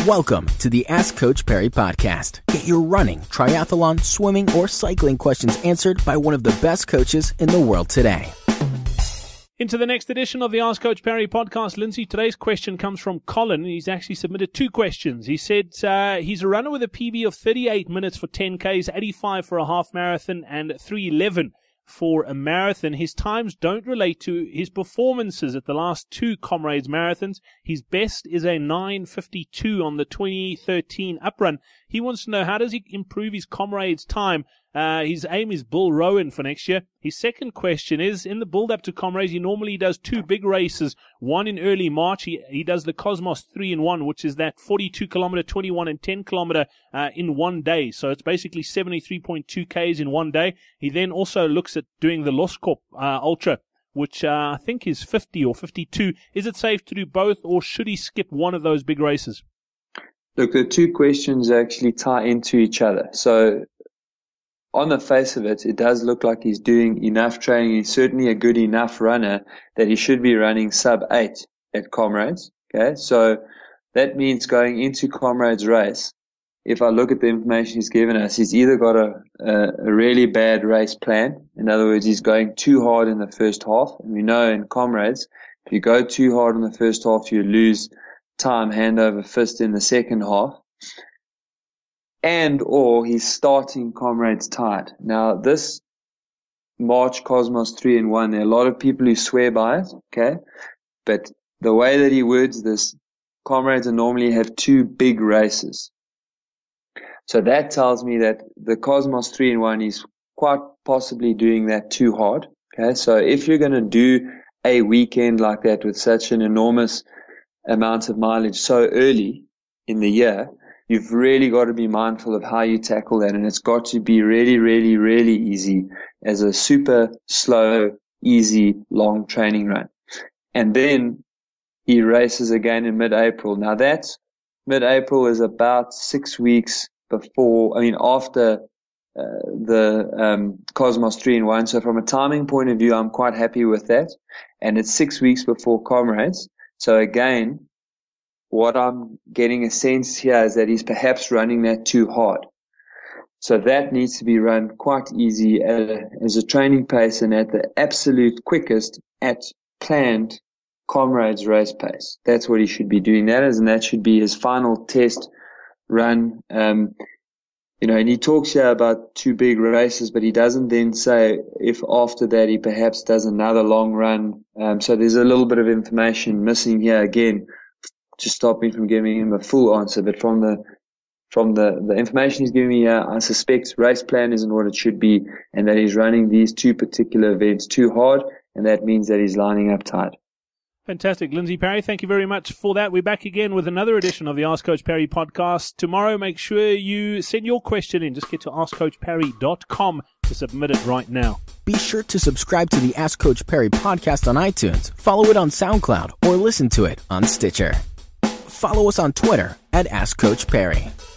Welcome to the Ask Coach Perry podcast. Get your running, triathlon, swimming, or cycling questions answered by one of the best coaches in the world today. Into the next edition of the Ask Coach Perry podcast, Lindsay, today's question comes from Colin. He's actually submitted two questions. He said he's a runner with a PB of 38 minutes for 10Ks, 85 for a half marathon, and 3:11 for a marathon. His times don't relate to his performances at the last two Comrades marathons. His best is a 9:52 on the 2013 uprun. He wants to know, how does he improve his Comrades time? His aim is Bull Rowan for next year. His second question is, in the build-up to Comrades, he normally does two big races, one in early March. He does the Cosmos 3-in-1, which is that 42-kilometer, 21 and 10-kilometer in one day. So it's basically 73.2 Ks in one day. He then also looks at doing the Loscorp Ultra, which I think is 50 or 52. Is it safe to do both, or should he skip one of those big races? Look, the two questions actually tie into each other. So on the face of it, it does look like he's doing enough training. He's certainly a good enough runner that he should be running sub-8 at Comrades. Okay, so that means going into Comrades race, if I look at the information he's given us, he's either got a really bad race plan. In other words, he's going too hard in the first half. And we know in Comrades, if you go too hard in the first half, you lose time hand over fist in the second half. And or he's starting Comrades tired. Now, this March Cosmos 3-in-1, there are a lot of people who swear by it, okay? But the way that he words this, Comrades normally have two big races. So that tells me that the Cosmos 3-in-1 is quite possibly doing that too hard, okay? So if you're going to do a weekend like that with such an enormous amount of mileage so early in the year, you've really got to be mindful of how you tackle that, and it's got to be really, really, really easy as a super slow, easy, long training run. And then he races again in mid-April. Now that's mid-April is about 6 weeks after the Cosmos 3-in-1. So from a timing point of view, I'm quite happy with that. And it's 6 weeks before Comrades. So again, what I'm getting a sense here is that he's perhaps running that too hard. So that needs to be run quite easy as a training pace and at the absolute quickest at planned Comrades race pace. That's what he should be doing that as, and that should be his final test run. And he talks here about two big races, but he doesn't then say if after that he perhaps does another long run. So there's a little bit of information missing here again to stop me from giving him a full answer. But from the information he's giving me here, I suspect race plan isn't what it should be, and that he's running these two particular events too hard, and that means that he's lining up tight. Fantastic. Lindsay Perry, thank you very much for that. We're back again with another edition of the Ask Coach Perry podcast. Tomorrow, make sure you send your question in. Just get to askcoachperry.com to submit it right now. Be sure to subscribe to the Ask Coach Perry podcast on iTunes, follow it on SoundCloud, or listen to it on Stitcher. Follow us on Twitter at Ask Coach Perry.